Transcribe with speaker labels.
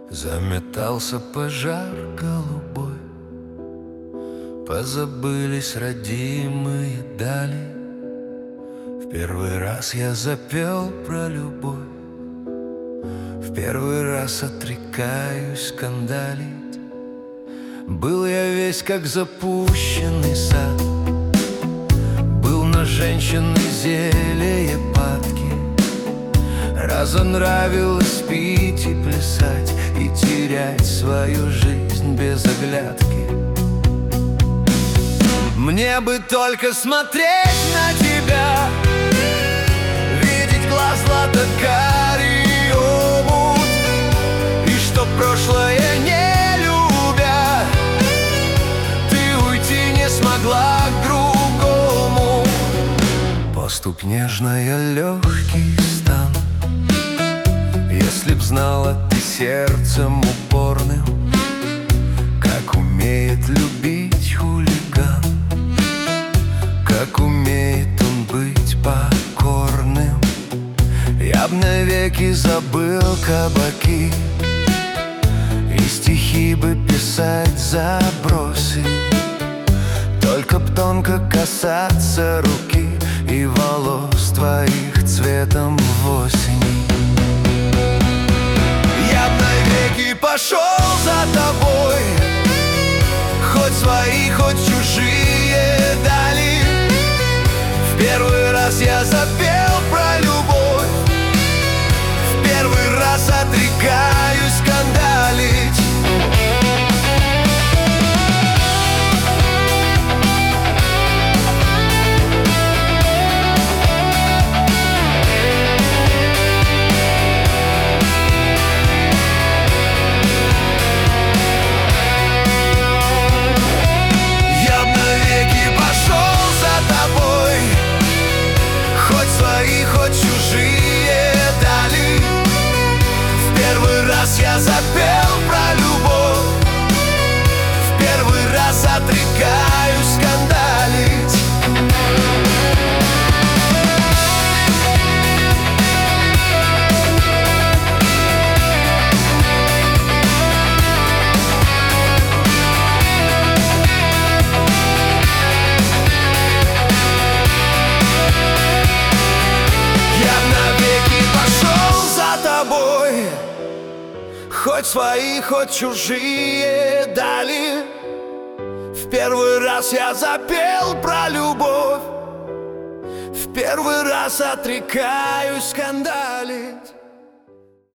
Speaker 1: Заметался пожар голубой, позабылись родимые дали. В первый раз я запел про любовь, в первый раз отрекаюсь скандалить. Был я весь как запущенный сад, был на женщины зелье падки. Разонравилось пить и плясать, и терять свою жизнь без оглядки. Мне бы только смотреть на тебя, видеть глаз злато-карий омут, и что прошлое не любя, ты уйти не смогла к другому. Поступь нежная, легкий стан. Если б знала ты сердцем упорным, как умеет любить хулиган, как умеет он быть покорным, я б навеки забыл кабаки, и стихи бы писать забросы, только б тонко касаться руки и волос твоих цветом в осени. Я б навеки пошел за тобой, хоть свои, хоть чужие дали. В первый раз я запел про любовь, в первый раз отрекаюсь скандалить. Хоть чужие дали. В первый раз я запел про любовь, в первый раз отрекаюсь скандалить. Хоть свои, хоть чужие дали. В первый раз я запел про любовь, в первый раз отрекаюсь скандалить.